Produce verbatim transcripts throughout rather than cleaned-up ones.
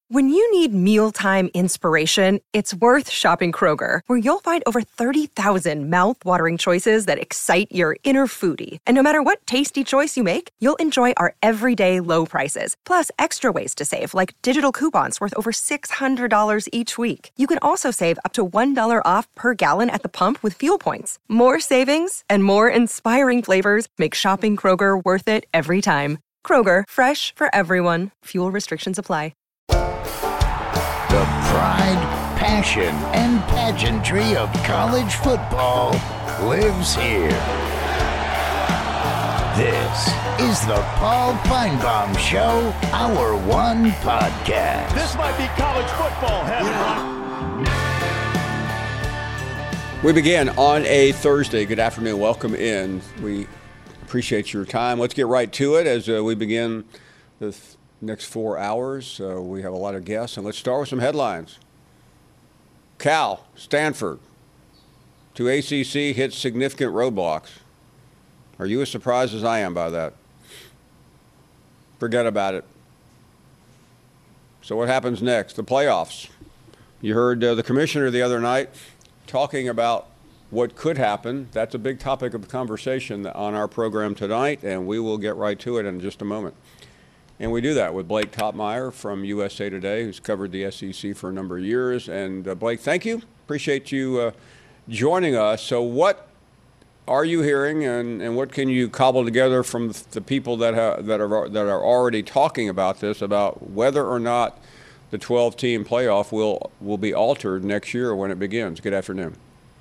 When you need mealtime inspiration, it's worth shopping Kroger, where you'll find over thirty thousand mouth-watering choices that excite your inner foodie. And no matter what tasty choice you make, you'll enjoy our everyday low prices, plus extra ways to save, like digital coupons worth over six hundred dollars each week. You can also save up to one dollar off per gallon at the pump with fuel points. More savings and more inspiring flavors make shopping Kroger worth it every time. Kroger, fresh for everyone. Fuel restrictions apply. The pride, passion, and pageantry of college football lives here. This is the Paul Finebaum Show, Hour One Podcast. This might be college football heaven. We begin on a Thursday. Good afternoon. Welcome in. We appreciate your time. Let's get right to it as uh, we begin the next four hours. Uh, we have a lot of guests, and let's start with some headlines. Cal, Stanford, to A C C hits significant roadblocks. Are you as surprised as I am by that? Forget about it. So what happens next? The playoffs. You heard uh, the commissioner the other night talking about what could happen. That's a big topic of conversation on our program tonight, and we will get right to it in just a moment. And we do that with Blake Topmeyer from U S A Today, who's covered the S E C for a number of years. And uh, Blake, thank you. Appreciate you uh, joining us. So what are you hearing, and, and what can you cobble together from the people that, ha- that, are, that are already talking about this, about whether or not the twelve-team playoff will, will be altered next year when it begins? Good afternoon.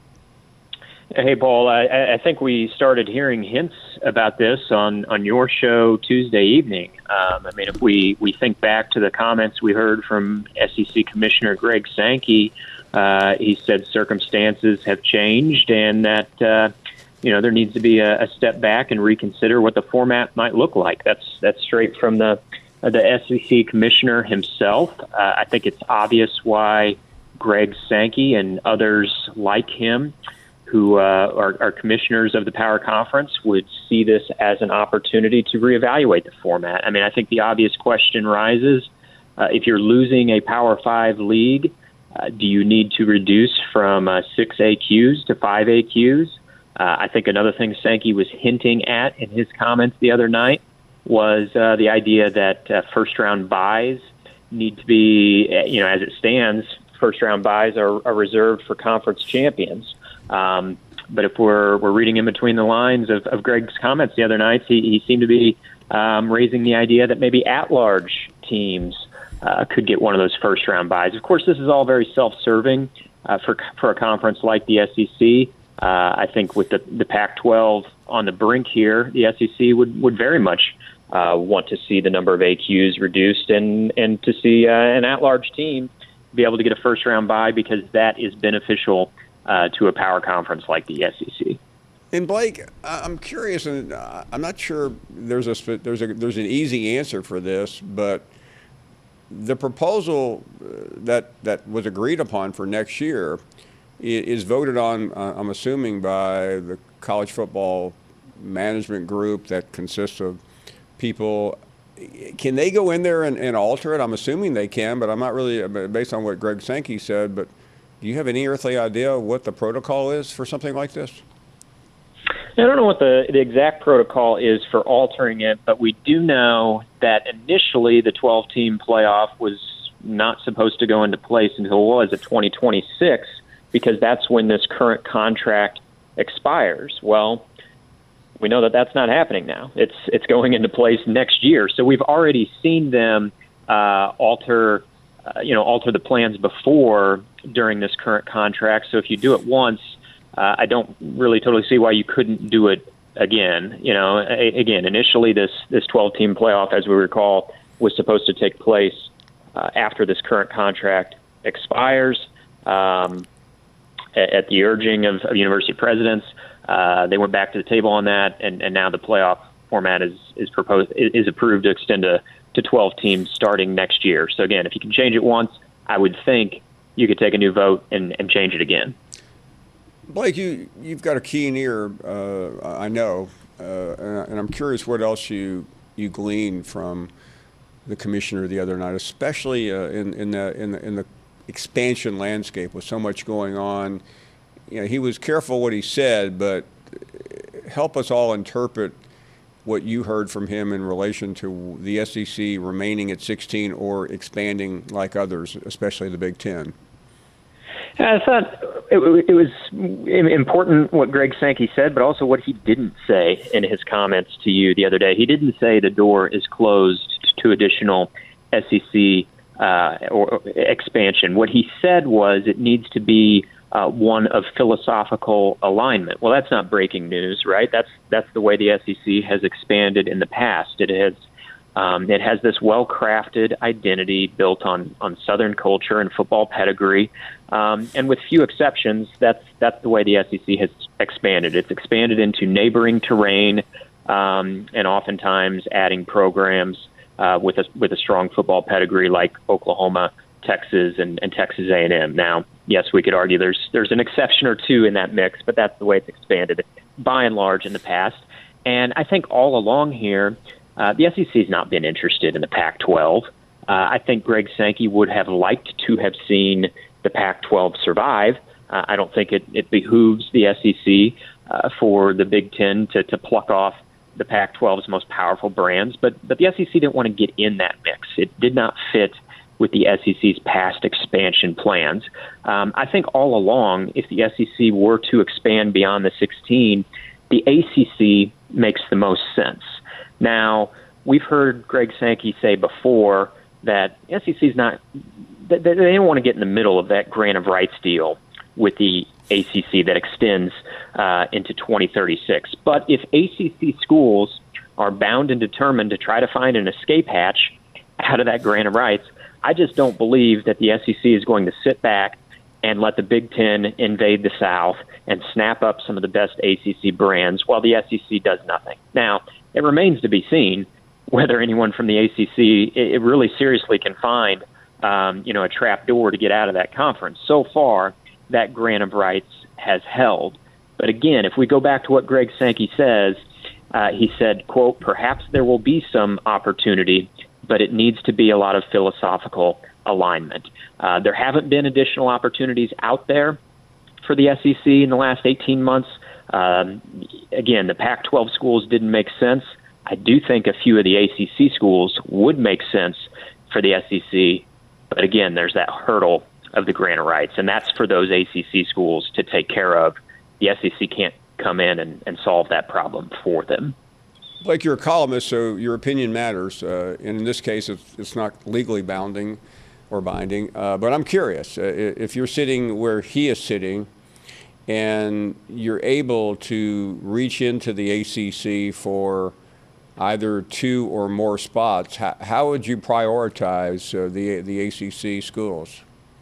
Hey, Paul, I, I think we started hearing hints about this on, on your show Tuesday evening. Um, I mean, if we, we think back to the comments we heard from S E C Commissioner Greg Sankey, uh, he said circumstances have changed and that, uh, you know, there needs to be a, a step back and reconsider what the format might look like. That's that's straight from the, uh, the S E C Commissioner himself. Uh, I think it's obvious why Greg Sankey and others like him who uh, are, are commissioners of the Power Conference would see this as an opportunity to reevaluate the format. I mean, I think the obvious question rises, uh, if you're losing a Power Five league, uh, do you need to reduce from uh, six A Qs to five A Qs? Uh, I think another thing Sankey was hinting at in his comments the other night was uh, the idea that uh, first-round buys need to be, you know, as it stands, first-round buys are, are reserved for conference champions. Um, but if we're we're reading in between the lines of, of Greg's comments the other night, he, he seemed to be um, raising the idea that maybe at-large teams uh, could get one of those first-round buys. Of course, this is all very self-serving uh, for for a conference like the S E C. Uh, I think with the, the Pac twelve on the brink here, the S E C would, would very much uh, want to see the number of A Qs reduced and, and to see uh, an at-large team be able to get a first-round bye because that is beneficial Uh, to a power conference like the S E C. And Blake, I'm curious, and I'm not sure there's a there's a there's an easy answer for this, but the proposal that that was agreed upon for next year is voted on, uh, I'm assuming, by the college football management group that consists of people. Can they go in there and, and alter it? I'm assuming they can, but I'm not really, based on what Greg Sankey said, but do you have any earthly idea what the protocol is for something like this? I don't know what the, the exact protocol is for altering it, but we do know that initially the twelve-team playoff was not supposed to go into place until, what was it, twenty twenty-six, because that's when this current contract expires. Well, we know that that's not happening now. It's it's going into place next year. So we've already seen them uh, alter Uh, you know, alter the plans before during this current contract. So if you do it once, uh, I don't really totally see why you couldn't do it again. You know, a- again, initially this this twelve-team playoff, as we recall, was supposed to take place uh, after this current contract expires. Um, at, at the urging of, of university presidents, uh, they went back to the table on that, and, and now the playoff format is is proposed is approved to extend to to twelve teams starting next year. So again, if you can change it once, I would think you could take a new vote and, and change it again. Blake, you, you've got a keen ear, uh, I know, uh, and I'm curious what else you, you glean from the commissioner the other night, especially uh, in in the, in the in the expansion landscape with so much going on. You know, he was careful what he said, but help us all interpret what you heard from him in relation to the S E C remaining at sixteen or expanding like others, especially the Big Ten. I thought it, it was important what Greg Sankey said, but also what he didn't say in his comments to you the other day. He didn't say the door is closed to additional S E C uh, or expansion. What he said was it needs to be uh, one of philosophical alignment. Well, that's not breaking news, right? That's that's the way the S E C has expanded in the past. It has um, it has this well-crafted identity built on on Southern culture and football pedigree. Um, and with few exceptions, that's that's the way the S E C has expanded. It's expanded into neighboring terrain, um, and oftentimes adding programs uh, with a with a strong football pedigree like Oklahoma, Texas, and, and Texas A and M. Now, yes, we could argue there's there's an exception or two in that mix, but that's the way it's expanded by and large in the past. And I think all along here, uh, the S E C has not been interested in the Pac twelve. Uh, I think Greg Sankey would have liked to have seen the Pac twelve survive. Uh, I don't think it, it behooves the S E C uh, for the Big Ten to, to pluck off the Pac twelve's most powerful brands, but but the S E C didn't want to get in that mix. It did not fit with the S E C's past expansion plans. Um, I think all along, if the S E C were to expand beyond the sixteen, the A C C makes the most sense. Now, we've heard Greg Sankey say before that S E C is not, they, they don't want to get in the middle of that grant of rights deal with the A C C that extends uh, into twenty thirty-six. But if A C C schools are bound and determined to try to find an escape hatch out of that grant of rights, I just don't believe that the S E C is going to sit back and let the Big Ten invade the South and snap up some of the best A C C brands while the S E C does nothing. Now, it remains to be seen whether anyone from the A C C it really seriously can find um, you know, a trap door to get out of that conference. So far, that grant of rights has held. But again, if we go back to what Greg Sankey says, uh, he said, quote, perhaps there will be some opportunity, but it needs to be a lot of philosophical alignment. Uh, there haven't been additional opportunities out there for the S E C in the last eighteen months. Um, again, the Pac twelve schools didn't make sense. I do think a few of the A C C schools would make sense for the S E C, but again, there's that hurdle of the grant of rights, and that's for those A C C schools to take care of. The S E C can't come in and, and solve that problem for them. Blake, you're a columnist, so your opinion matters. Uh, and in this case, it's, it's not legally bounding or binding. Uh, but I'm curious, uh, if you're sitting where he is sitting and you're able to reach into the A C C for either two or more spots, how, how would you prioritize uh, the, the A C C schools?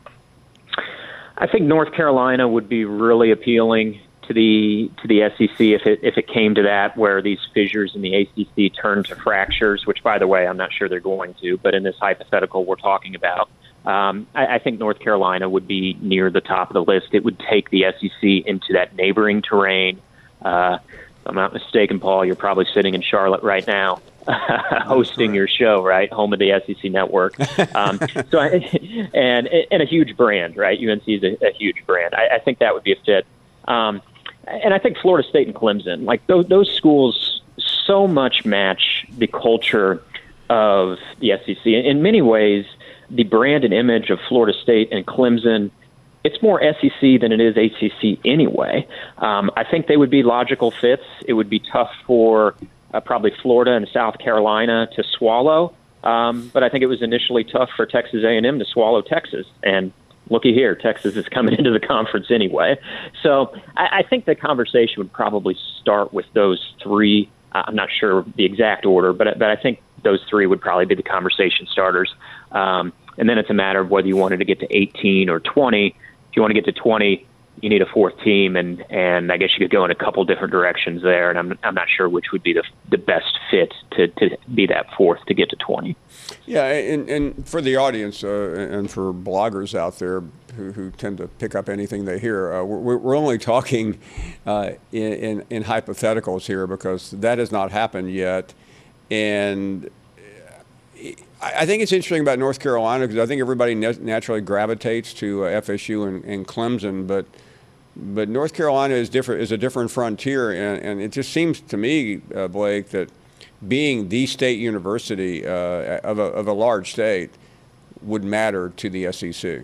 I think North Carolina would be really appealing to the to the S E C if it if it came to that, where these fissures in the A C C turn to fractures, which, by the way, I'm not sure they're going to, but in this hypothetical we're talking about, um, I, I think North Carolina would be near the top of the list. It would take the S E C into that neighboring terrain. Uh, if I'm not mistaken, Paul, you're probably sitting in Charlotte right now, hosting your show, right? Home of the S E C network. Um, so, I, and and a huge brand, right? U N C is a, a huge brand. I, I think that would be a fit. Um, and I think Florida State and Clemson, like those, those schools, so much match the culture of the S E C. In many ways, the brand and image of Florida State and Clemson, it's more S E C than it is A C C anyway. Um, I think they would be logical fits. It would be tough for uh, probably Florida and South Carolina to swallow. Um, but I think it was initially tough for Texas A and M to swallow Texas. And looky here, Texas is coming into the conference anyway. So I, I think the conversation would probably start with those three. Uh, I'm not sure the exact order, but but I think those three would probably be the conversation starters. Um, and then it's a matter of whether you wanted to get to eighteen or twenty. If you want to get to twenty, you need a fourth team, and, and I guess you could go in a couple different directions there, and I'm I'm not sure which would be the the best fit to, to be that fourth to get to twenty. Yeah, and, and for the audience uh, and for bloggers out there who, who tend to pick up anything they hear, uh, we're, we're only talking uh, in, in, in hypotheticals here because that has not happened yet. And I think it's interesting about North Carolina because I think everybody naturally gravitates to uh, F S U and, and Clemson, but but North Carolina is different is a different frontier, and, and it just seems to me, uh, Blake, that being the state university uh, of, a, of a large state would matter to the S E C.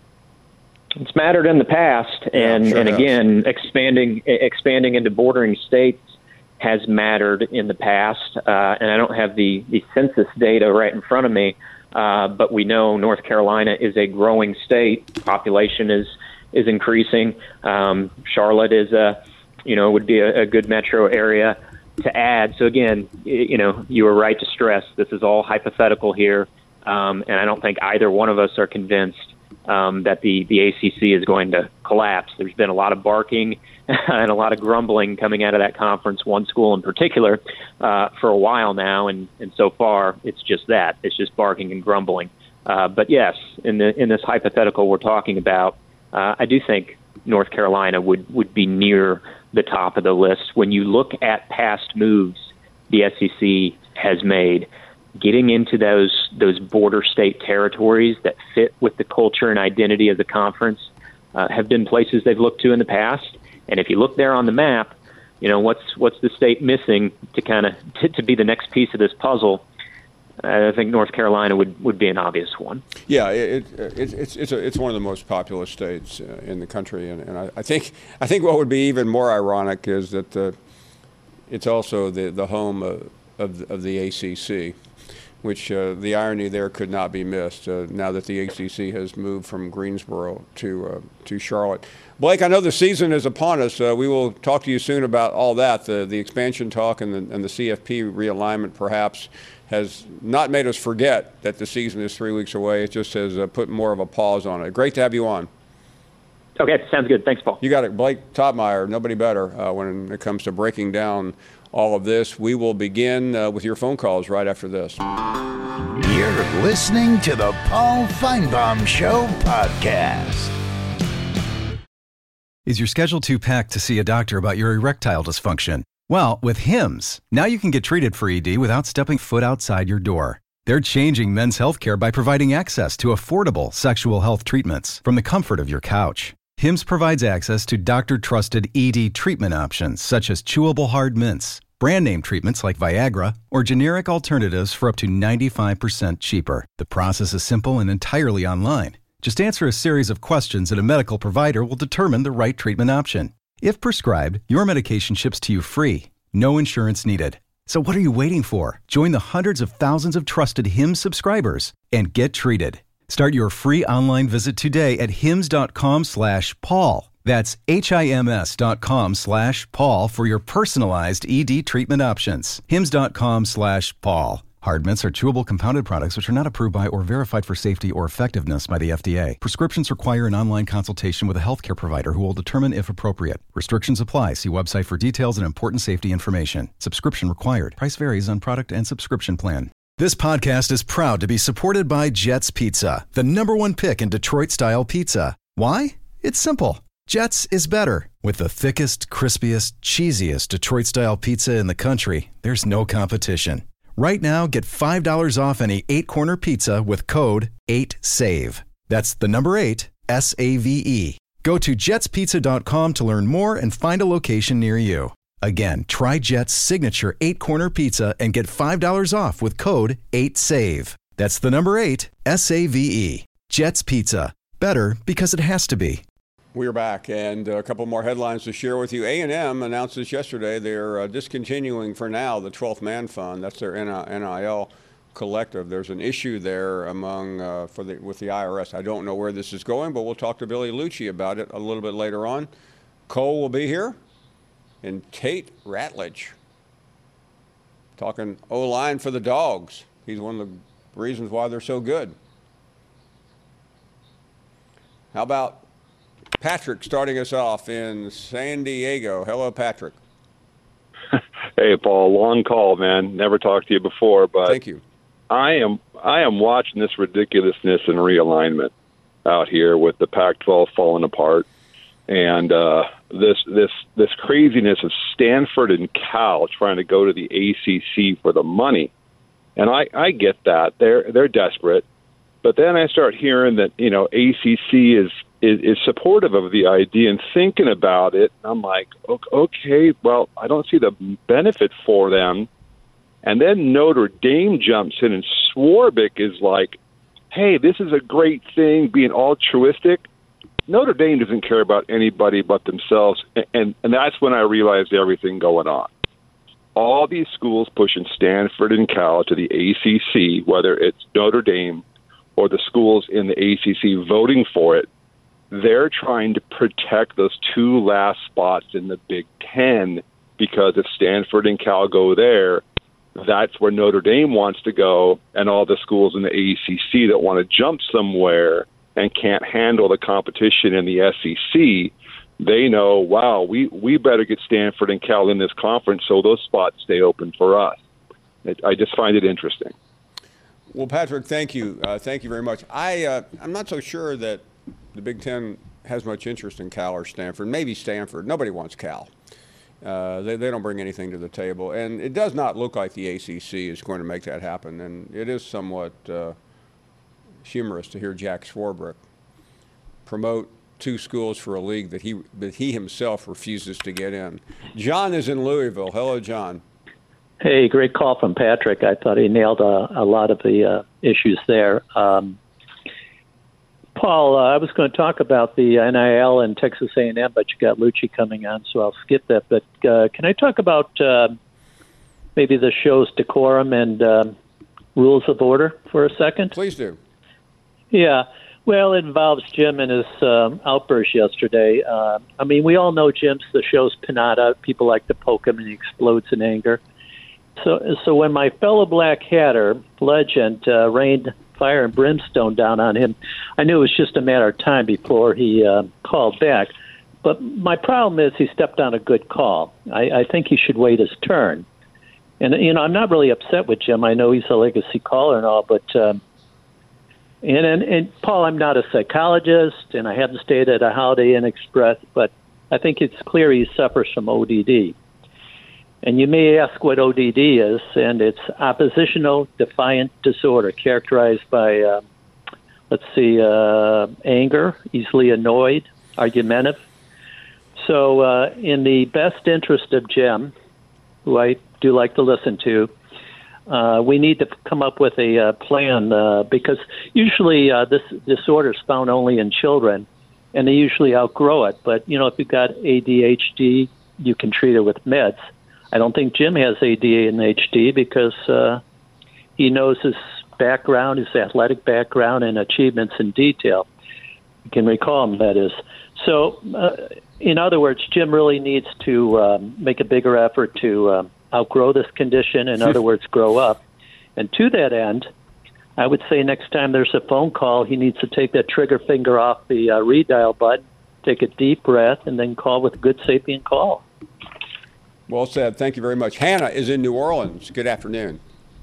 It's mattered in the past, and, yeah, sure and has. again, expanding expanding into bordering states has mattered in the past. Uh, and I don't have the, the census data right in front of me, uh, but we know North Carolina is a growing state. Population is is increasing. Um, Charlotte is a, you know, would be a, a good metro area to add. So again, you know, you were right to stress this is all hypothetical here, um, and I don't think either one of us are convinced um, that the, the A C C is going to collapse. There's been a lot of barking and a lot of grumbling coming out of that conference, one school in particular, uh, for a while now, and, and so far it's just that. It's just barking and grumbling. Uh, but yes, in the in this hypothetical we're talking about, uh, I do think North Carolina would, would be near the top of the list. When you look at past moves the S E C has made, getting into those those border state territories that fit with the culture and identity of the conference uh, have been places they've looked to in the past. And if you look there on the map, you know, what's what's the state missing to kind of to, to be the next piece of this puzzle? I think North Carolina would, would be an obvious one. Yeah, it, it, it's it's a, it's one of the most populous states uh, in the country, and, and I, I think I think what would be even more ironic is that uh, it's also the the home of of, of the A C C, which uh, the irony there could not be missed. Uh, now that the A C C has moved from Greensboro to uh, to Charlotte. Blake, I know the season is upon us. Uh, we will talk to you soon about all that. The the expansion talk and the, and the C F P realignment perhaps has not made us forget that the season is three weeks away. It just has uh, put more of a pause on it. Great to have you on. Okay, sounds good. Thanks, Paul. You got it. Blake Toppmeyer, nobody better uh, when it comes to breaking down all of this. We will begin uh, with your phone calls right after this. You're listening to the Paul Feinbaum Show podcast. Is your schedule too packed to see a doctor about your erectile dysfunction? Well, with Hims, now you can get treated for E D without stepping foot outside your door. They're changing men's healthcare by providing access to affordable sexual health treatments from the comfort of your couch. Hims provides access to doctor-trusted E D treatment options such as chewable hard mints, brand name treatments like Viagra, or generic alternatives for up to ninety-five percent cheaper. The process is simple and entirely online. Just answer a series of questions and a medical provider will determine the right treatment option. If prescribed, your medication ships to you free. No insurance needed. So what are you waiting for? Join the hundreds of thousands of trusted Hims subscribers and get treated. Start your free online visit today at hims.com slash Paul. That's H-I-M-S dot com slash Paul for your personalized E D treatment options. Hims.com slash Paul. Hard mints are chewable compounded products which are not approved by or verified for safety or effectiveness by the F D A. Prescriptions require an online consultation with a healthcare provider who will determine if appropriate. Restrictions apply. See website for details and important safety information. Subscription required. Price varies on product and subscription plan. This podcast is proud to be supported by Jets Pizza, the number one pick in Detroit-style pizza. Why? It's simple. Jets is better. With the thickest, crispiest, cheesiest Detroit-style pizza in the country, there's no competition. Right now, get five dollars off any eight-corner pizza with code eight save. That's the number eight, S A V E. Go to jets pizza dot com to learn more and find a location near you. Again, try Jet's signature eight-corner pizza and get five dollars off with code eight save. That's the number eight, S A V E. Jet's Pizza. Better because it has to be. We're back, and a couple more headlines to share with you. A and M announced this yesterday. They're uh, discontinuing for now the twelfth Man Fund. That's their N I L collective. There's an issue there among uh, for the with the I R S. I don't know where this is going, but we'll talk to Billy Lucci about it a little bit later on. Cole will be here, and Tate Ratledge talking O-line for the Dogs. He's one of the reasons why they're so good. How about Patrick starting us off in San Diego? Hello, Patrick. Hey, Paul. Long call, man. Never talked to you before, but thank you. I am I am watching this ridiculousness and realignment out here with the Pac twelve falling apart, and uh, this this this craziness of Stanford and Cal trying to go to the A C C for the money. And I, I get that. They're they're desperate. But then I start hearing that, you know, A C C is, is, is supportive of the idea and thinking about it. I'm like, okay, well, I don't see the benefit for them. And then Notre Dame jumps in, and Swarbrick is like, hey, this is a great thing, being altruistic. Notre Dame doesn't care about anybody but themselves, and, and that's when I realized everything going on. All these schools pushing Stanford and Cal to the A C C, whether it's Notre Dame or the schools in the A C C voting for it, they're trying to protect those two last spots in the Big Ten, because if Stanford and Cal go there, that's where Notre Dame wants to go, and all the schools in the A C C that want to jump somewhere and can't handle the competition in the S E C, they know, wow, we, we better get Stanford and Cal in this conference so those spots stay open for us. It, I just find it interesting. Well, Patrick, thank you. Uh, thank you very much. I, uh, I'm not so sure that the Big Ten has much interest in Cal or Stanford. Maybe Stanford. Nobody wants Cal. Uh, they, they don't bring anything to the table. And it does not look like the A C C is going to make that happen. And it is somewhat uh, humorous to hear Jack Swarbrick promote two schools for a league that he that he himself refuses to get in. John is in Louisville. Hello, John. Hey, great call from Patrick. I thought he nailed a, a lot of the uh, issues there. Um, Paul, uh, I was going to talk about the N I L and Texas A and M, but you got Lucci coming on, so I'll skip that. But uh, can I talk about uh, maybe the show's decorum and uh, rules of order for a second? Please do. Yeah. Well, it involves Jim and his um, outburst yesterday. Uh, I mean, we all know Jim's the show's pinata. People like to poke him, and he explodes in anger. So, so when my fellow Black Hatter legend uh, rained fire and brimstone down on him, I knew it was just a matter of time before he uh, called back. But my problem is he stepped on a good call. I, I think he should wait his turn. And, you know, I'm not really upset with Jim. I know he's a legacy caller and all, but um, and, and, and Paul, I'm not a psychologist, and I haven't stayed at a Holiday Inn Express, but I think it's clear he suffers from O D D. And you may ask what O D D is, and it's oppositional defiant disorder, characterized by, uh, let's see, uh, anger, easily annoyed, argumentative. So uh, in the best interest of Jim, who I do like to listen to, uh, we need to come up with a uh, plan, uh, because usually uh, this disorder is found only in children, and they usually outgrow it. But, you know, if you've got A D H D, you can treat it with meds. I don't think Jim has A D H D because uh, he knows his background, his athletic background, and achievements in detail. You can recall him, that is. So, uh, in other words, Jim really needs to um, make a bigger effort to um, outgrow this condition, in other words, grow up. And to that end, I would say next time there's a phone call, he needs to take that trigger finger off the uh, redial button, take a deep breath, and then call with a good sapient call. Well said. Thank you very much. Hannah is in New Orleans. Good afternoon.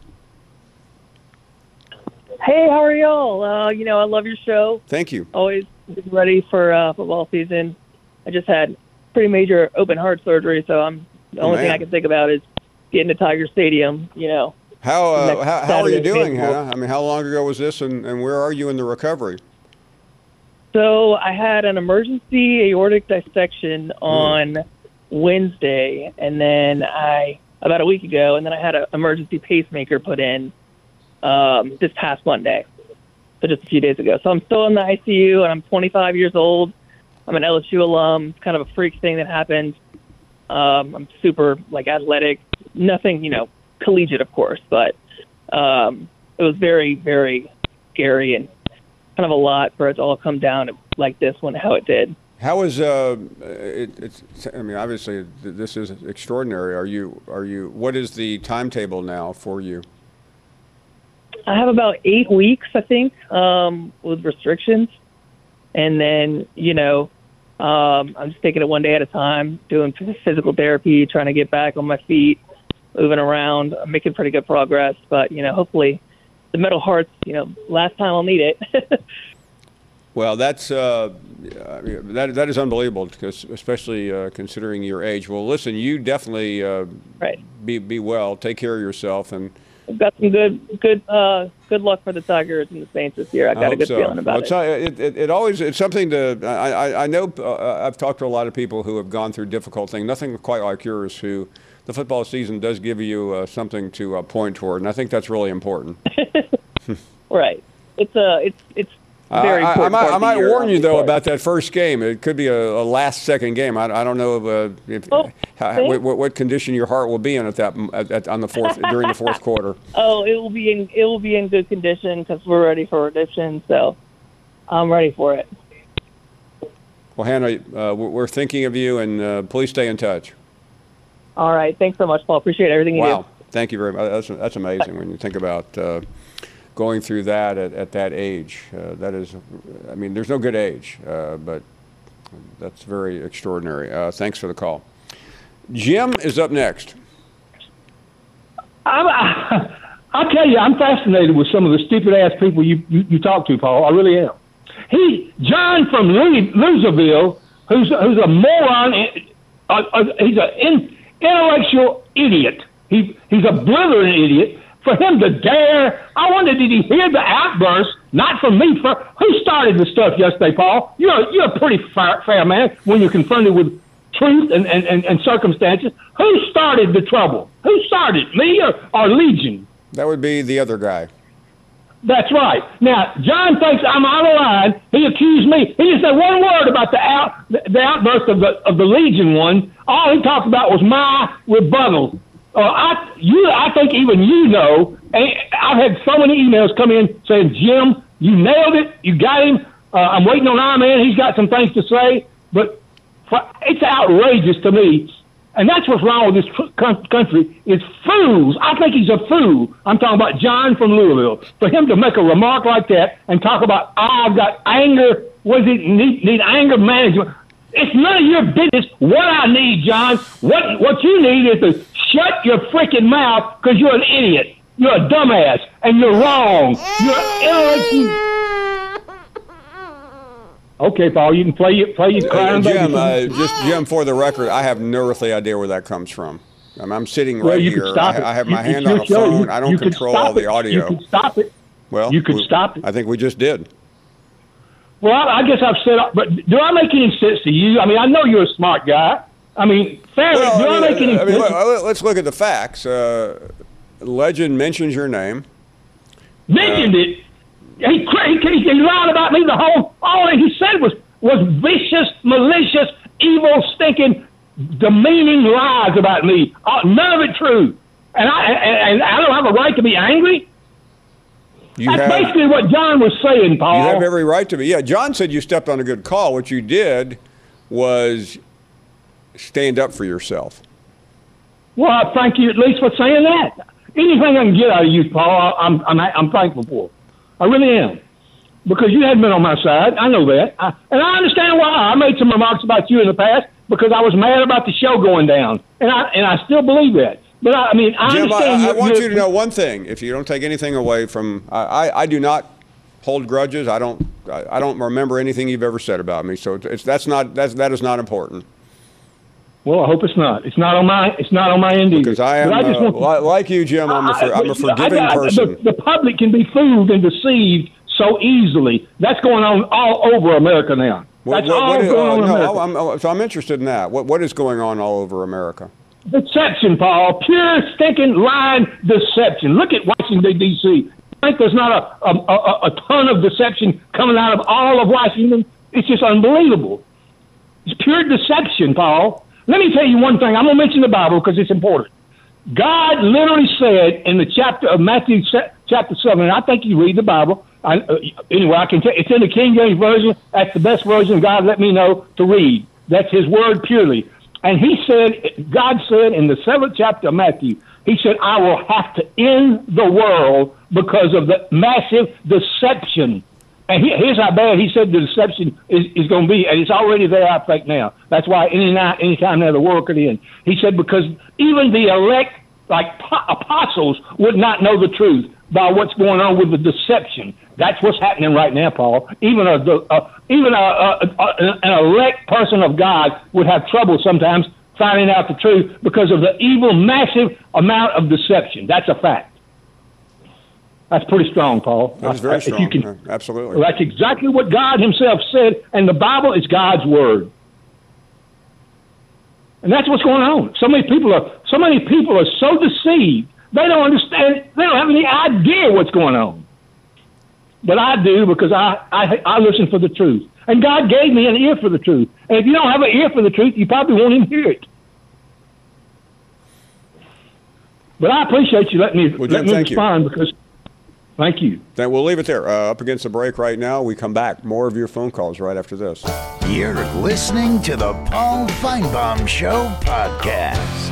Hey, how are y'all? Uh, you know, I love your show. Thank you. Always ready for uh, football season. I just had pretty major open heart surgery, so I'm the only oh, thing I can think about is getting to Tiger Stadium, you know. How uh, how, how are you doing, baseball. Hannah? I mean, how long ago was this, and, and where are you in the recovery? So I had an emergency aortic dissection on mm. Wednesday, and then I, about a week ago, and then I had an emergency pacemaker put in um, this past Monday, so just a few days ago. So I'm still in the I C U, and I'm twenty-five years old. I'm an L S U alum. It's kind of a freak thing that happened. Um, I'm super, like, athletic. Nothing, you know, collegiate, of course, but um, it was very, very scary and kind of a lot for it to all come down like this one, how it did. How is uh? It, it's. I mean, obviously, this is extraordinary. Are you? Are you? What is the timetable now for you? I have about eight weeks, I think, um, with restrictions, and then you know, um, I'm just taking it one day at a time, doing physical therapy, trying to get back on my feet, moving around. I'm making pretty good progress, but you know, hopefully, the metal heart's, you know, last time I'll need it. Well, that's uh, that that is unbelievable, because especially uh, considering your age. Well, listen, you definitely uh, right. be be well, take care of yourself, and I've got some good, good, uh, good luck for the Tigers and the Saints this year. I got I a good so. feeling about well, it. It, it. It always it's something to. I, I, I know. Uh, I've talked to a lot of people who have gone through difficult things. Nothing quite like yours. Who the football season does give you uh, something to uh, point toward, and I think that's really important. Right. It's a. Uh, it's it's. Very I, I, I might, I might warn you, though, part. about that first game. It could be a, a last-second game. I, I don't know if, uh, if, oh, how, what, what condition your heart will be in at that at, at, on the fourth during the fourth quarter. Oh, it will be in it will be in good condition because we're ready for redemption. So I'm ready for it. Well, Hannah, uh, we're thinking of you, and uh, please stay in touch. All right. Thanks so much, Paul. Appreciate everything you wow. do. Wow. Thank you very much. That's that's amazing when you think about. Uh, going through that at, at that age. Uh, that is, I mean, there's no good age, uh, but that's very extraordinary. Uh, thanks for the call. Jim is up next. I'm, I, I'll tell you, I'm fascinated with some of the stupid-ass people you, you, you talk to, Paul. I really am. He, John from Louisville, who's, who's a moron, uh, uh, he's an in, intellectual idiot. He, he's a blithering idiot. For him to dare, I wonder, did he hear the outburst? Not from me. For, who started the stuff yesterday, Paul? You're, you're a pretty fair, fair man when you're confronted with truth and, and, and, and circumstances. Who started the trouble? Who started, me or, or Legion? That would be the other guy. That's right. Now, John thinks I'm out of line. He accused me. He didn't say one word about the out the outburst of the of the Legion one. All he talked about was my rebuttal. Uh, I, you, I think even you know, and I've had so many emails come in saying, Jim, you nailed it. You got him. Uh, I'm waiting on our man. He's got some things to say. But for, it's outrageous to me. And that's what's wrong with this country is fools. I think he's a fool. I'm talking about John from Louisville. For him to make a remark like that and talk about, oh, I've got anger. What is it? Need, need anger management. It's none of your business what I need, John. What what you need is to shut your freaking mouth because you're an idiot. You're a dumbass, and you're wrong. You're intellectual. Okay, Paul, you can play your play your crying uh, Jim, baby. uh, just Jim, for the record, I have no earthly idea where that comes from. I'm, I'm sitting right well, you here. Could stop I, it. I have you, my hand on on a phone. I don't control all the audio. You could stop it. Well, you could we, stop it. I think we just did. Well, I guess I've said, but do I make any sense to you? I mean, I know you're a smart guy. I mean, fairly, well, do I, I mean, make any I mean, sense? let, let's look at the facts. Uh, Legend mentions your name. Mentioned uh, it. He, he, he lied about me the whole, all that he said was, was vicious, malicious, evil, stinking, demeaning lies about me. Uh, none of it true. And I, and, and I don't have a right to be angry? You That's have, basically what John was saying, Paul. You have every right to be. Yeah, John said you stepped on a good call. What you did was stand up for yourself. Well, thank you at least for saying that. Anything I can get out of you, Paul, I'm I'm I'm thankful for. I really am, because you hadn't been on my side. I know that, I, and I understand why. I made some remarks about you in the past because I was mad about the show going down, and I and I still believe that. But I, I mean, I Jim, understand. I, I want you you to know one thing. If you don't take anything away from, I, I, I do not hold grudges. I don't, I, I don't remember anything you've ever said about me. So it's that's not that's that is not important. Well, I hope it's not. It's not on my. It's not on my end either. Because I am, I just uh, want, like you, Jim. I'm a, for, I'm a forgiving I, I, person. The, the public can be fooled and deceived so easily. That's going on all over America now. What, That's what, all what is, going uh, on in no, America. I'm, I'm, so I'm interested in that. What what is going on all over America? Deception, Paul. Pure, stinking, lying deception. Look at Washington, D C I think there's not a, a, a, a ton of deception coming out of all of Washington. It's just unbelievable. It's pure deception, Paul. Let me tell you one thing. I'm going to mention the Bible because it's important. God literally said in the chapter of Matthew chapter seven, and I think you read the Bible. I, uh, anyway, I can tell it's in the King James Version. That's the best version God let me know to read. That's his word purely. And he said, God said in the seventh chapter of Matthew, he said, I will have to end the world because of the massive deception. And he, here's how bad he said the deception is, is going to be, and it's already there, I think, now. That's why any night, any time now the world could end. He said because even the elect, like po- apostles, would not know the truth by what's going on with the deception. That's what's happening right now, Paul. Even a, a even a, a, a, an elect person of God would have trouble sometimes finding out the truth because of the evil, massive amount of deception. That's a fact. That's pretty strong, Paul. That's very If strong. you can, Uh, Absolutely. That's exactly what God himself said, and the Bible is God's word. And that's what's going on. So many people are so many people are so deceived. They don't understand. They don't have any idea what's going on. But I do, because I, I I listen for the truth. And God gave me an ear for the truth. And if you don't have an ear for the truth, you probably won't even hear it. But I appreciate you letting me, Well, Jim, letting me thank you. respond, because thank you. Then we'll leave it there. Uh, up against the break right now. We come back. More of your phone calls right after this. You're listening to the Paul Feinbaum Show podcast.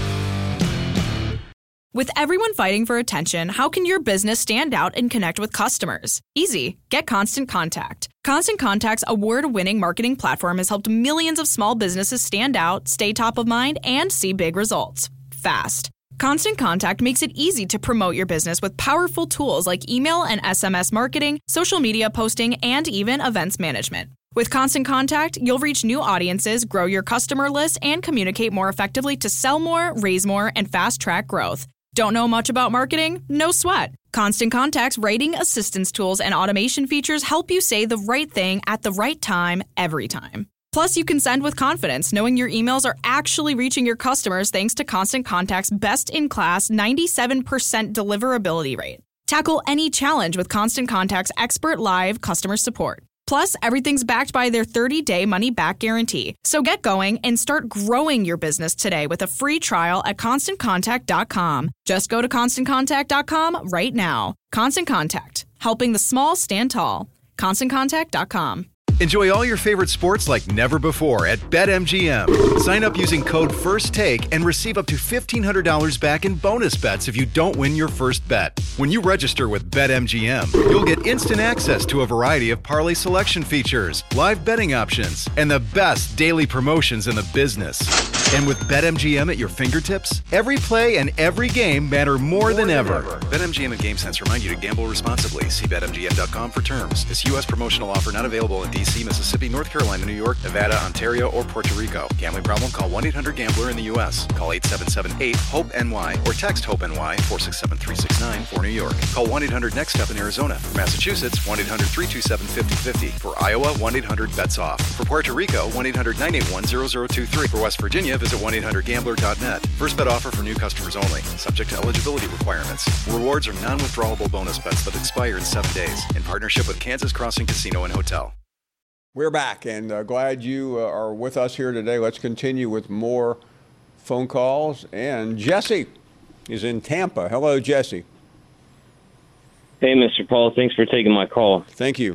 With everyone fighting for attention, how can your business stand out and connect with customers? Easy. Get Constant Contact. Constant Contact's award-winning marketing platform has helped millions of small businesses stand out, stay top of mind, and see big results fast. Constant Contact makes it easy to promote your business with powerful tools like email and S M S marketing, social media posting, and even events management. With Constant Contact, you'll reach new audiences, grow your customer list, and communicate more effectively to sell more, raise more, and fast-track growth. Don't know much about marketing? No sweat. Constant Contact's writing assistance tools and automation features help you say the right thing at the right time, every time. Plus, you can send with confidence, knowing your emails are actually reaching your customers thanks to Constant Contact's best-in-class ninety-seven percent deliverability rate. Tackle any challenge with Constant Contact's expert live customer support. Plus, everything's backed by their thirty-day money-back guarantee. So get going and start growing your business today with a free trial at constant contact dot com. Just go to constant contact dot com right now. Constant Contact, helping the small stand tall. constant contact dot com. Enjoy all your favorite sports like never before at BetMGM. Sign up using code FIRSTTAKE and receive up to fifteen hundred dollars back in bonus bets if you don't win your first bet. When you register with BetMGM, you'll get instant access to a variety of parlay selection features, live betting options, and the best daily promotions in the business. And with BetMGM at your fingertips, every play and every game matter more, more than, than ever. ever. BetMGM and GameSense remind you to gamble responsibly. See Bet M G M dot com for terms. This U S promotional offer not available in D C, Mississippi, North Carolina, New York, Nevada, Ontario, or Puerto Rico. Gambling problem? Call one eight hundred gambler in the U S. Call eight seven seven eight hope N Y or text HOPE-NY four six seven three six nine for New York. Call one eight hundred next step in Arizona. For Massachusetts, one eight hundred three two seven five zero five zero. For Iowa, one eight hundred bets off. For Puerto Rico, one eight hundred nine eight one zero zero two three. For West Virginia, visit one eight hundred gambler dot net. First bet offer for new customers only. Subject to eligibility requirements. Rewards are non-withdrawable bonus bets that expire in seven days. In partnership with Kansas Crossing Casino and Hotel. We're back, and uh, glad you uh, are with us here today. Let's continue with more phone calls. And Jesse is in Tampa. Hello, Jesse. Hey, Mister Paul. Thanks for taking my call. Thank you.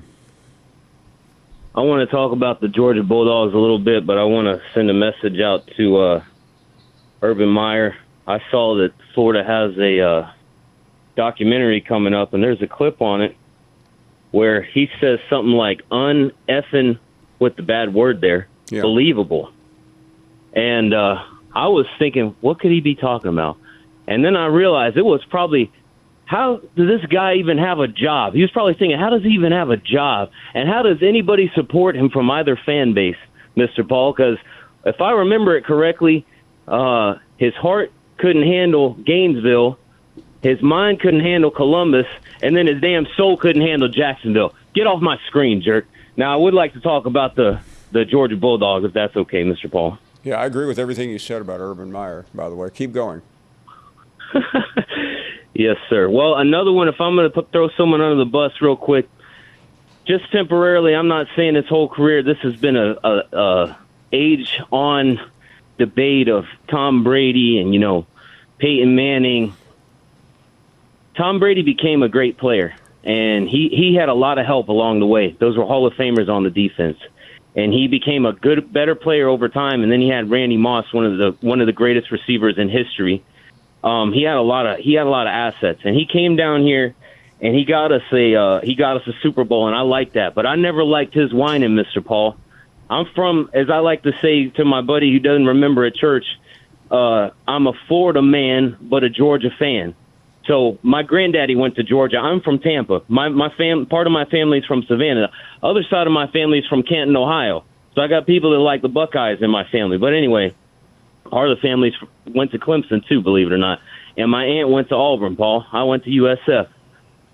I want to talk about the Georgia Bulldogs a little bit, but I want to send a message out to uh, Urban Meyer. I saw that Florida has a uh, documentary coming up, and there's a clip on it where he says something like un-effing, with the bad word there, yeah. believable. And uh, I was thinking, what could he be talking about? And then I realized it was probably, how does this guy even have a job? He was probably thinking, how does he even have a job? And how does anybody support him from either fan base, Mister Paul? Because if I remember it correctly, uh, his heart couldn't handle Gainesville, his mind couldn't handle Columbus, and then his damn soul couldn't handle Jacksonville. Get off my screen, jerk. Now, I would like to talk about the, the Georgia Bulldogs, if that's okay, Mister Paul. Yeah, I agree with everything you said about Urban Meyer, by the way. Keep going. Yes, sir. Well, another one, if I'm going to throw someone under the bus real quick, just temporarily, I'm not saying his whole career, this has been a, a, a age-on debate of Tom Brady and, you know, Peyton Manning. Tom Brady became a great player, and he, he had a lot of help along the way. Those were Hall of Famers on the defense. And he became a good, better player over time, and then he had Randy Moss, one of the one of the greatest receivers in history. Um, he had a lot of he had a lot of assets, and he came down here and he got us a uh, he got us a Super Bowl, and I like that. But I never liked his whining, Mister Paul. I'm from, as I like to say to my buddy who doesn't remember at church, uh, I'm a Florida man, but a Georgia fan. So my granddaddy went to Georgia. I'm from Tampa. My my fam part of my family's from Savannah. Other side of my family's from Canton, Ohio. So I got people that like the Buckeyes in my family. But anyway, part of the families went to Clemson too, believe it or not. And my aunt went to Auburn, Paul. I went to U S F.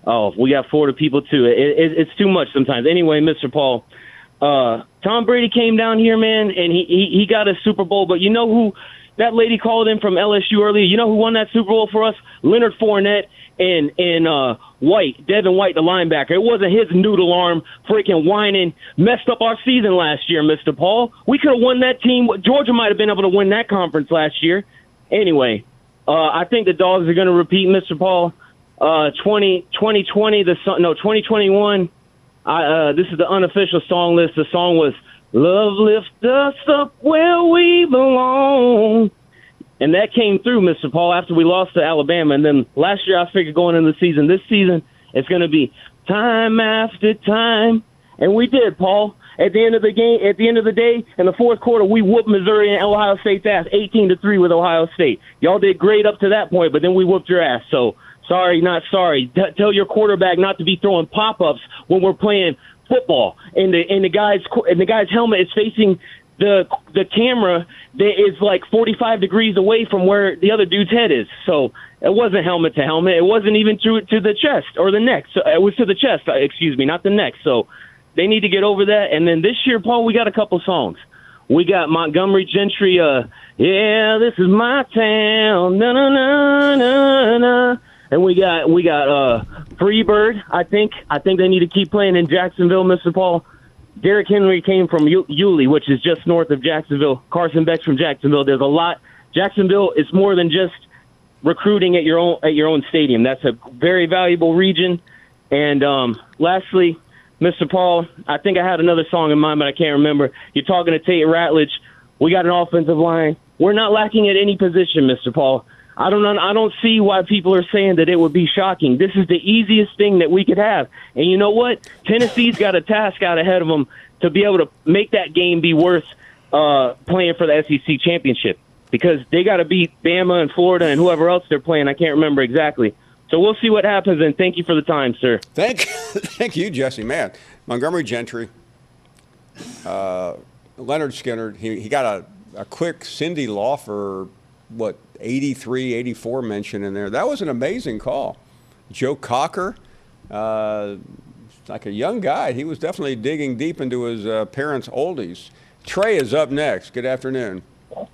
Oh, we got Florida people too. It, it, it's too much sometimes. Anyway, Mister Paul, uh, Tom Brady came down here, man, and he, he he got a Super Bowl. But you know who that lady called in from L S U earlier? You know who won that Super Bowl for us? Leonard Fournette and and uh, White, Devin White, the linebacker. It wasn't his noodle arm freaking whining, messed up our season last year, Mister Paul. We could have won that team. Georgia might have been able to win that conference last year. Anyway, uh, I think the Dogs are going to repeat, Mister Paul. Uh, twenty twenty, the song, no, twenty twenty-one. I, uh, this is the unofficial song list. The song was "Love Lift Us Up Where We Belong," and that came through, Mister Paul, after we lost to Alabama. And then last year, I figured going into the season, this season it's going to be time after time, and we did, Paul. At the end of the game, at the end of the day, in the fourth quarter, we whooped Missouri and Ohio State's ass, eighteen to three with Ohio State. Y'all did great up to that point, but then we whooped your ass. So. Sorry, not sorry. T- tell your quarterback not to be throwing pop-ups when we're playing football, and the and the guy's and the guy's helmet is facing the the camera that is like forty-five degrees away from where the other dude's head is. So it wasn't helmet to helmet. It wasn't even to to the chest or the neck. So it was to the chest. Excuse me, not the neck. So they need to get over that. And then this year, Paul, we got a couple songs. We got Montgomery Gentry. Uh, yeah, this is my town. Na na na na na. And we got we got uh, Freebird. I think I think they need to keep playing in Jacksonville, Mister Paul. Derrick Henry came from U- Yulee, which is just north of Jacksonville. Carson Beck's from Jacksonville. There's a lot. Jacksonville is more than just recruiting at your own at your own stadium. That's a very valuable region. And um, lastly, Mister Paul, I think I had another song in mind, but I can't remember. You're talking to Tate Ratledge. We got an offensive line. We're not lacking at any position, Mister Paul. I don't know. I don't see why people are saying that it would be shocking. This is the easiest thing that we could have. And you know what? Tennessee's got a task out ahead of them to be able to make that game be worth uh, playing for the S E C championship, because they got to beat Bama and Florida and whoever else they're playing. I can't remember exactly. So we'll see what happens, and thank you for the time, sir. Thank, thank you, Jesse. Man, Montgomery Gentry, uh, Leonard Skinner, he, he got a, a quick Cindy Laufer, what, eighty-three, eighty-four mention in there. That was an amazing call. Joe Cocker, uh, like a young guy. He was definitely digging deep into his uh, parents' oldies. Trey is up next. Good afternoon.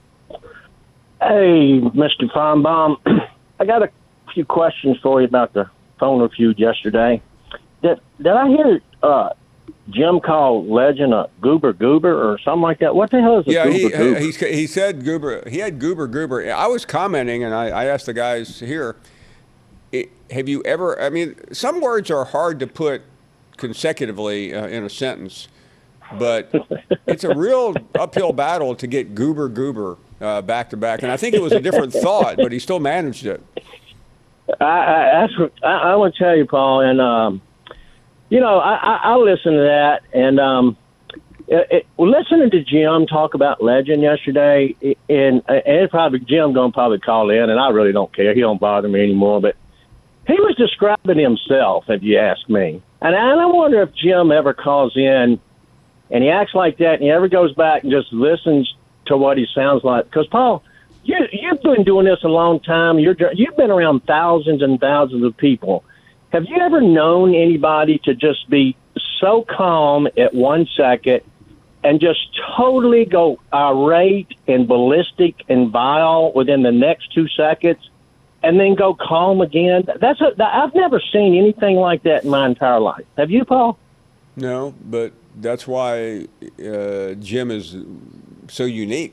Hey, Mister Feinbaum. I got a few questions for you about the phone feud yesterday. Did, did I hear uh, Jim call Legend a goober goober or something like that? What the hell is a yeah, goober he, goober? he he said goober. He had goober goober. I was commenting, and I, I asked the guys here, it, have you ever, I mean, some words are hard to put consecutively uh, in a sentence, but it's a real uphill battle to get goober goober uh, back to back. And I think it was a different thought, but he still managed it. I, I, that's what, I, I want to tell you, Paul, and um, you know, I, I, I listen to that, and um, it, it, listening to Jim talk about Legend yesterday, and, and probably Jim going to probably call in, and I really don't care. He don't bother me anymore, but he was describing himself, if you ask me. And I, and I wonder if Jim ever calls in, and he acts like that, and he ever goes back and just listens to what he sounds like. Because, Paul, you, you've been doing this a long time. You're, you've been around thousands and thousands of people. Have you ever known anybody to just be so calm at one second and just totally go irate and ballistic and vile within the next two seconds and then go calm again? That's a, I've never seen anything like that in my entire life. Have you, Paul? No, but that's why uh, Jim is so unique.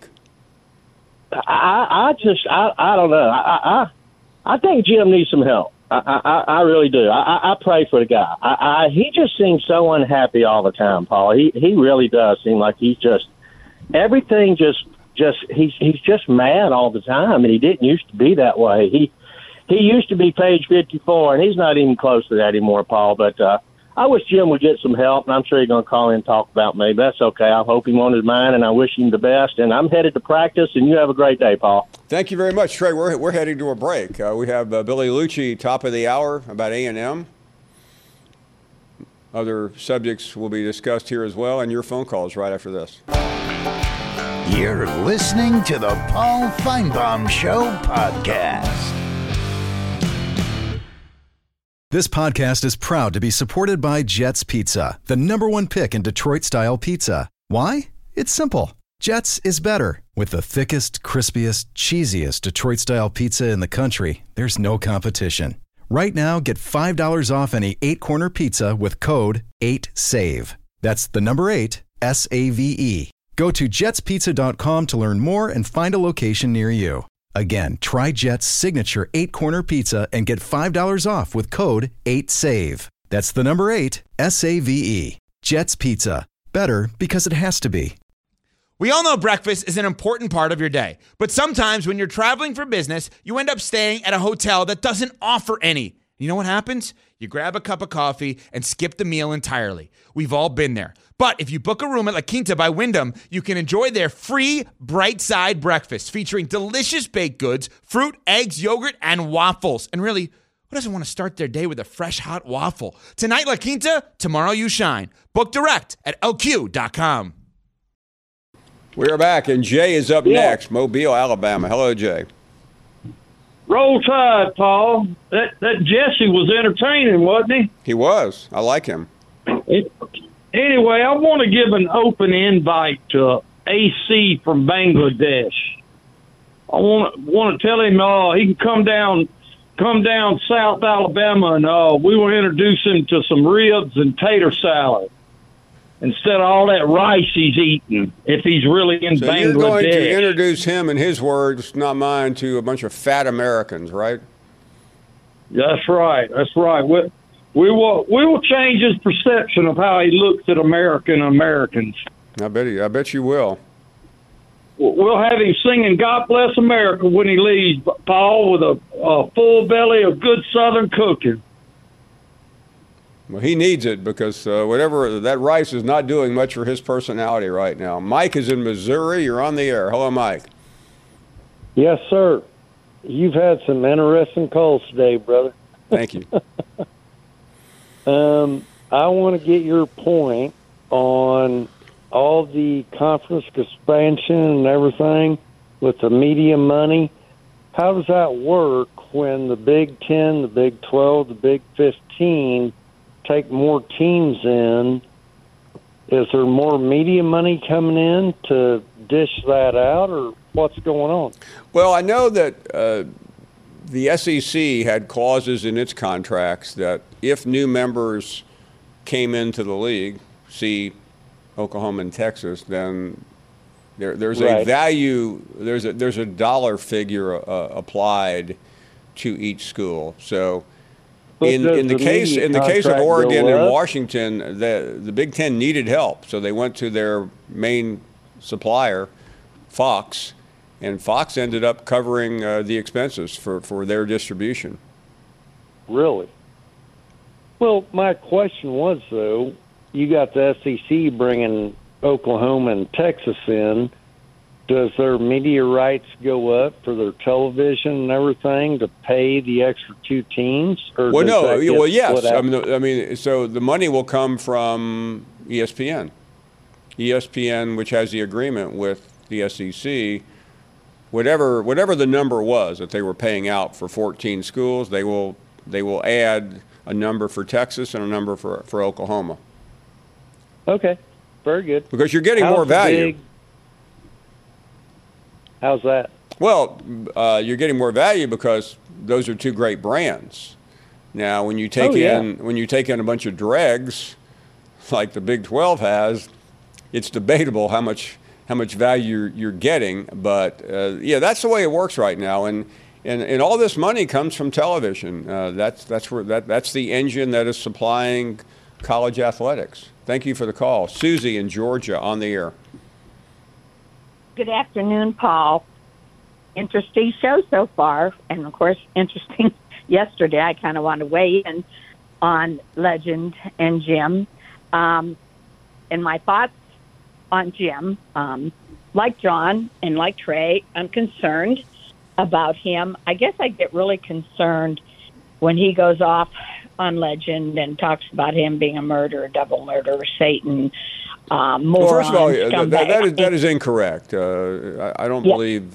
I, I just, I, I don't know. I, I, I think Jim needs some help. I, I, I really do. I, I pray for the guy. I, I, he just seems so unhappy all the time, Paul. He he really does seem like he's just everything. Just just he's he's just mad all the time, and he didn't used to be that way. He he used to be page fifty-four, and he's not even close to that anymore, Paul. But uh, I wish Jim would get some help, and I'm sure he's going to call in and talk about me. That's okay. I hope he won his mind, and I wish him the best. And I'm headed to practice, and you have a great day, Paul. Thank you very much, Trey. We're, we're heading to a break. Uh, we have uh, Billy Lucci, top of the hour, about A and M. Other subjects will be discussed here as well, and your phone calls right after this. You're listening to the Paul Feinbaum Show podcast. This podcast is proud to be supported by Jets Pizza, the number one pick in Detroit-style pizza. Why? It's simple. Jets is better. With the thickest, crispiest, cheesiest Detroit-style pizza in the country, there's no competition. Right now, get five dollars off any eight-corner pizza with code eight save. That's the number eight, S A V E. Go to jets pizza dot com to learn more and find a location near you. Again, try Jet's signature eight-corner pizza and get five dollars off with code eight save. That's the number eight, S A V E. Jet's Pizza. Better because it has to be. We all know breakfast is an important part of your day, but sometimes when you're traveling for business, you end up staying at a hotel that doesn't offer any. You know what happens? You grab a cup of coffee and skip the meal entirely. We've all been there. But if you book a room at La Quinta by Wyndham, you can enjoy their free Bright Side breakfast featuring delicious baked goods, fruit, eggs, yogurt, and waffles. And really, who doesn't want to start their day with a fresh, hot waffle? Tonight, La Quinta, tomorrow you shine. Book direct at L Q dot com. We are back, and Jay is up yeah. next, Mobile, Alabama. Hello, Jay. Roll Tide, Paul. That that Jesse was entertaining, wasn't he? He was. I like him. It, anyway, I want to give an open invite to A C from Bangladesh. I want want to tell him uh, he can come down, come down South Alabama, and uh, we will introduce him to some ribs and tater salad instead of all that rice he's eating. If he's really in so Bangladesh, you're going to introduce him, in his words, not mine, to a bunch of fat Americans, right? That's right. That's right. We, we will we will change his perception of how he looks at American Americans. I bet he, I bet you will. We'll have him singing "God Bless America" when he leaves, Paul, with a, a full belly of good Southern cooking. Well, he needs it because uh, whatever that rice is not doing much for his personality right now. Mike is in Missouri. You're on the air. Hello, Mike. Yes, sir. You've had some interesting calls today, brother. Thank you. um, I want to get your point on all the conference expansion and everything with the media money. How does that work when the Big Ten, the Big twelve, the Big fifteen take more teams in? Is there more media money coming in to dish that out, or what's going on? Well, I know that uh, the S E C had clauses in its contracts that if new members came into the league, see Oklahoma and Texas, then there, there's right. a value, there's a there's a dollar figure uh, applied to each school. So. In, in the case in the case of Oregon and Washington, the the Big Ten needed help, so they went to their main supplier, Fox, and Fox ended up covering uh, the expenses for, for their distribution. Really? Well, my question was, though, you got the S E C bringing Oklahoma and Texas in. Does their media rights go up for their television and everything to pay the extra two teams? Or well, does no. that get Well, yes. I split out? mean, I mean, so the money will come from E S P N. E S P N, which has the agreement with the S E C, whatever whatever the number was that they were paying out for fourteen schools, they will they will add a number for Texas and a number for, for Oklahoma. Okay, very good. Because you're getting How's more value. Big, how's that? Well, uh, you're getting more value because those are two great brands. Now, when you take Oh, yeah. in when you take in a bunch of dregs, like the Big twelve has, it's debatable how much how much value you're, you're getting. But uh, yeah, that's the way it works right now, and and, and all this money comes from television. Uh, that's that's where that that's the engine that is supplying college athletics. Thank you for the call, Susie in Georgia, on the air. Good afternoon, Paul. Interesting show so far, and of course, interesting yesterday. I kind of want to weigh in on Legend and Jim. Um, and my thoughts on Jim, um, like John and like Trey, I'm concerned about him. I guess I get really concerned when he goes off on Legend and talks about him being a murderer, double murderer, Satan, um, moron, Well, first of all, that, scumbag. that, that, is, that is incorrect. Uh, I, I don't Yeah. believe,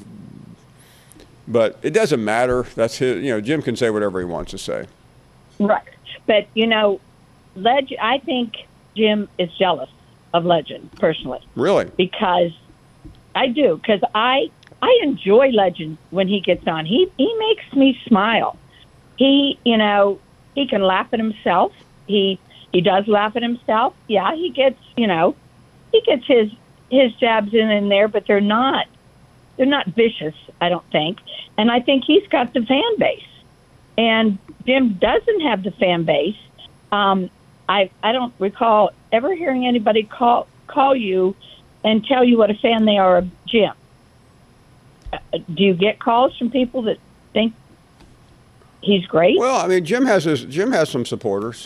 but it doesn't matter. That's his. You know, Jim can say whatever he wants to say. Right. But, you know, Leg- I think Jim is jealous of Legend, personally. Really? Because I do, because I I enjoy Legend when he gets on. He he makes me smile. He, you know, he can laugh at himself. He he does laugh at himself. Yeah, he gets, you know, he gets his his jabs in and there, but they're not they're not vicious, I don't think. And I think he's got the fan base. And Jim doesn't have the fan base. Um, I I don't recall ever hearing anybody call call you and tell you what a fan they are of Jim. Uh, do you get calls from people that think he's great? Well, I mean, Jim has his, Jim has some supporters.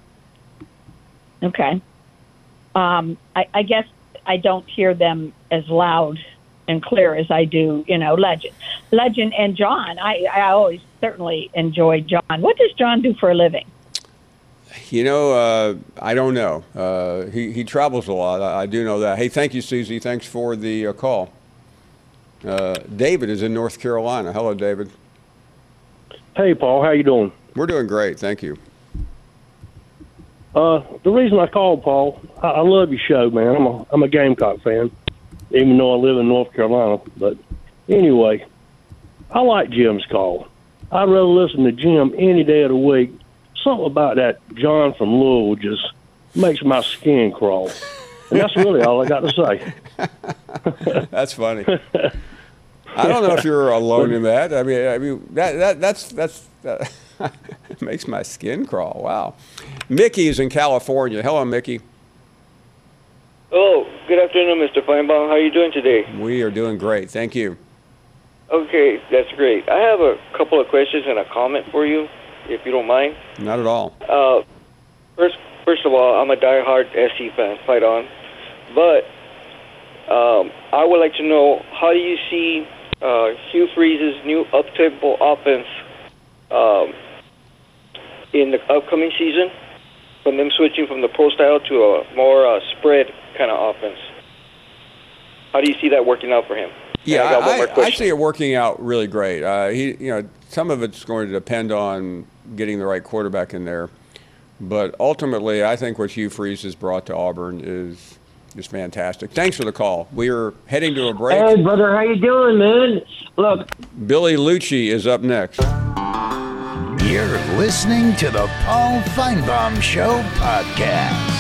Okay. Um, I, I guess I don't hear them as loud and clear as I do, you know, Legend. Legend and John. I, I always certainly enjoy John. What does John do for a living? You know, uh, I don't know. Uh, he, he travels a lot. I, I do know that. Hey, thank you, Susie. Thanks for the uh, call. Uh, David is in North Carolina. Hello, David. Hey, Paul. How you doing? We're doing great. Thank you. Uh, the reason I called, Paul, I, I love your show, man. I'm a, I'm a Gamecock fan, even though I live in North Carolina. But anyway, I like Jim's call. I'd rather listen to Jim any day of the week. Something about that John from Louisville just makes my skin crawl. And that's really all I got to say. That's funny. I don't know if you're alone in that. I mean, I mean that that that's that's that makes my skin crawl. Wow. Mickey's in California. Hello, Mickey. Oh, good afternoon, Mister Feinbaum. How are you doing today? We are doing great. Thank you. Okay, that's great. I have a couple of questions and a comment for you, if you don't mind. Not at all. Uh, first, first of all, I'm a diehard S C fan. Fight on. But um, I would like to know, how do you see uh, Hugh Freeze's new up-tempo offense um, in the upcoming season, from them switching from the pro style to a more uh, spread kind of offense? How do you see that working out for him? Yeah, I, got one more I, I question. see it working out really great. Uh, he, you know, some of it's going to depend on getting the right quarterback in there, but ultimately, I think what Hugh Freeze has brought to Auburn is is fantastic. Thanks for the call. We are heading to a break. Hey, brother, how you doing, man? Look, Billy Lucci is up next. You're listening to the Paul Feinbaum Show podcast.